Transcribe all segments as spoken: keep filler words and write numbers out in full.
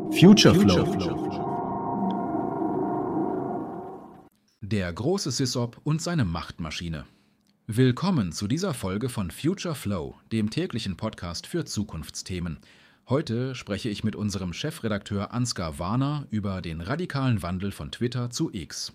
Future Flow. Der große SysOp und seine Machtmaschine. Willkommen zu dieser Folge von Future Flow, dem täglichen Podcast für Zukunftsthemen. Heute spreche ich mit unserem Chefredakteur Ansgar Warner über den radikalen Wandel von Twitter zu X.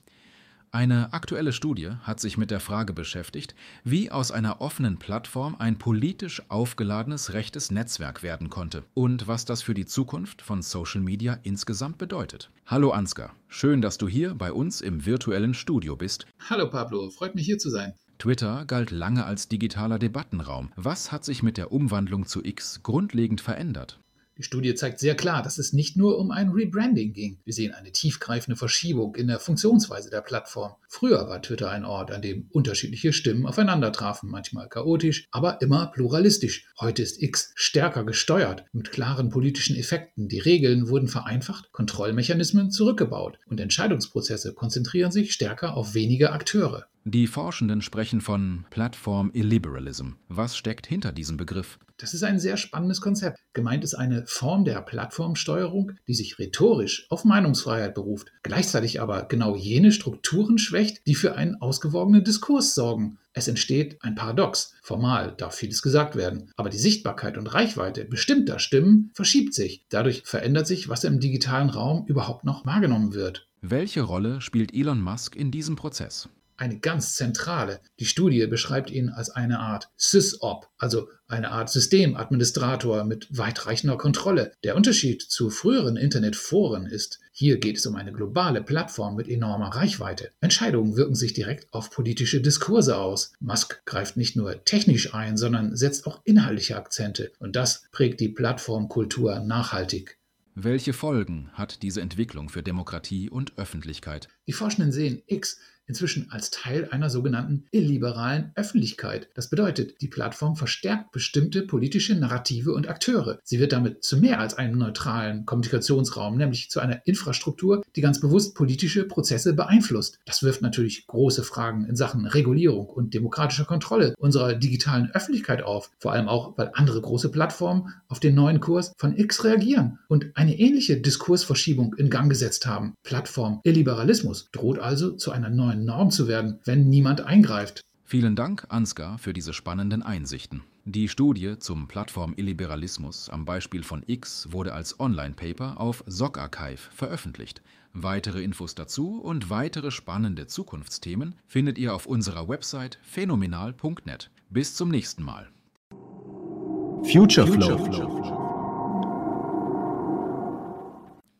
Eine aktuelle Studie hat sich mit der Frage beschäftigt, wie aus einer offenen Plattform ein politisch aufgeladenes rechtes Netzwerk werden konnte und was das für die Zukunft von Social Media insgesamt bedeutet. Hallo Ansgar, schön, dass du hier bei uns im virtuellen Studio bist. Hallo Pablo, freut mich hier zu sein. Twitter galt lange als digitaler Debattenraum. Was hat sich mit der Umwandlung zu X grundlegend verändert? Die Studie zeigt sehr klar, dass es nicht nur um ein Rebranding ging. Wir sehen eine tiefgreifende Verschiebung in der Funktionsweise der Plattform. Früher war Twitter ein Ort, an dem unterschiedliche Stimmen aufeinander trafen, manchmal chaotisch, aber immer pluralistisch. Heute ist X stärker gesteuert, mit klaren politischen Effekten. Die Regeln wurden vereinfacht, Kontrollmechanismen zurückgebaut und Entscheidungsprozesse konzentrieren sich stärker auf wenige Akteure. Die Forschenden sprechen von Platform Illiberalism. Was steckt hinter diesem Begriff? Das ist ein sehr spannendes Konzept. Gemeint ist eine Form der Plattformsteuerung, die sich rhetorisch auf Meinungsfreiheit beruft, gleichzeitig aber genau jene Strukturen schwächt, die für einen ausgewogenen Diskurs sorgen. Es entsteht ein Paradox. Formal darf vieles gesagt werden, aber die Sichtbarkeit und Reichweite bestimmter Stimmen verschiebt sich. Dadurch verändert sich, was im digitalen Raum überhaupt noch wahrgenommen wird. Welche Rolle spielt Elon Musk in diesem Prozess? Eine ganz zentrale. Die Studie beschreibt ihn als eine Art SysOp, also eine Art Systemadministrator mit weitreichender Kontrolle. Der Unterschied zu früheren Internetforen ist, hier geht es um eine globale Plattform mit enormer Reichweite. Entscheidungen wirken sich direkt auf politische Diskurse aus. Musk greift nicht nur technisch ein, sondern setzt auch inhaltliche Akzente. Und das prägt die Plattformkultur nachhaltig. Welche Folgen hat diese Entwicklung für Demokratie und Öffentlichkeit? Die Forschenden sehen X inzwischen als Teil einer sogenannten illiberalen Öffentlichkeit. Das bedeutet, die Plattform verstärkt bestimmte politische Narrative und Akteure. Sie wird damit zu mehr als einem neutralen Kommunikationsraum, nämlich zu einer Infrastruktur, die ganz bewusst politische Prozesse beeinflusst. Das wirft natürlich große Fragen in Sachen Regulierung und demokratischer Kontrolle unserer digitalen Öffentlichkeit auf. Vor allem auch, weil andere große Plattformen auf den neuen Kurs von X reagieren und eine ähnliche Diskursverschiebung in Gang gesetzt haben. Plattform-Illiberalismus droht also zu einer neuen Norm zu werden, wenn niemand eingreift. Vielen Dank, Ansgar, für diese spannenden Einsichten. Die Studie zum Plattform-Illiberalismus am Beispiel von X wurde als Online-Paper auf SocArchive veröffentlicht. Weitere Infos dazu und weitere spannende Zukunftsthemen findet ihr auf unserer Website phänomenal punkt net. Bis zum nächsten Mal. Future Flow.